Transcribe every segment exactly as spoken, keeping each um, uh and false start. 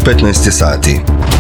petnaest je sati.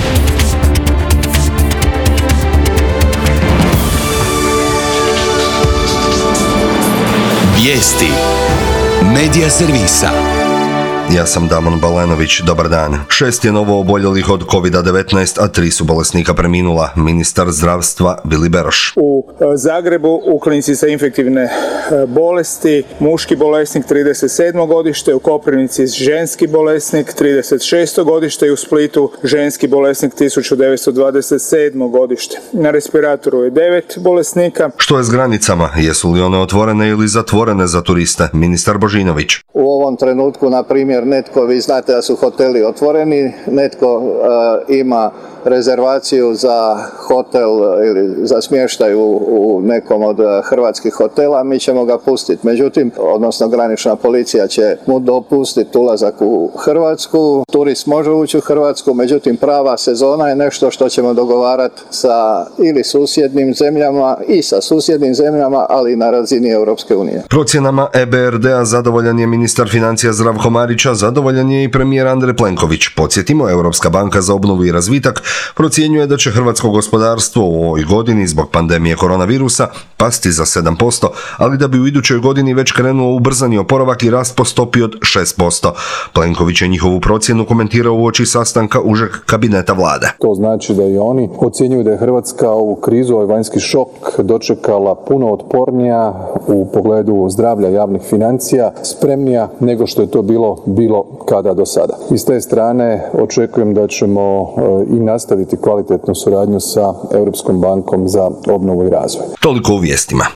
Vijesti Medija servisa. Ja sam Damon Balenović, dobar dan. Šest je novo oboljelih od kovid devetnaest, a tri su bolesnika preminula. Ministar zdravstva Vili Beroš. U Zagrebu u klinici za infektivne bolesti muški bolesnik trideset sedmo godište, u Koprivnici ženski bolesnik trideset šesto godište i u Splitu ženski bolesnik tisuću devetsto dvadeset sedmo godište. Na respiratoru je devet bolesnika. Što je s granicama? Jesu li one otvorene ili zatvorene za turiste? Ministar Božinović. U ovom trenutku, na primjer, netko, vi znate da su hoteli otvoreni, netko uh, ima rezervaciju za hotel ili za smještaj u, u nekom od hrvatskih hotela, mi ćemo ga pustiti. Međutim, odnosno granična policija će mu dopustiti ulazak u Hrvatsku. Turist može ući u Hrvatsku, međutim prava sezona je nešto što ćemo dogovarati sa ili susjednim zemljama i sa susjednim zemljama, ali i na razini Europske unije. Procjenama E B R D-a zadovoljan je ministar financija Zdravko Marić, zadovoljan je i premijer Andrej Plenković. Podsjetimo, Europska banka za obnovu i razvitak procjenjuje da će hrvatsko gospodarstvo u ovoj godini zbog pandemije koronavirusa pasti za sedam posto, ali da bi u idućoj godini već krenuo ubrzani oporavak i rast po stopi od šest posto. Plenković je njihovu procjenu komentirao uoči sastanka užeg kabineta vlade. To znači da i oni ocjenjuju da je Hrvatska ovu krizu, ovaj vanjski šok dočekala puno otpornija u pogledu zdravlja javnih financija, spremnija nego što je to bilo bilo kada do sada. I s te strane očekujem da ćemo i nastaviti kvalitetnu suradnju sa Europskom bankom za obnovu i razvoj. Toliko u vijestima.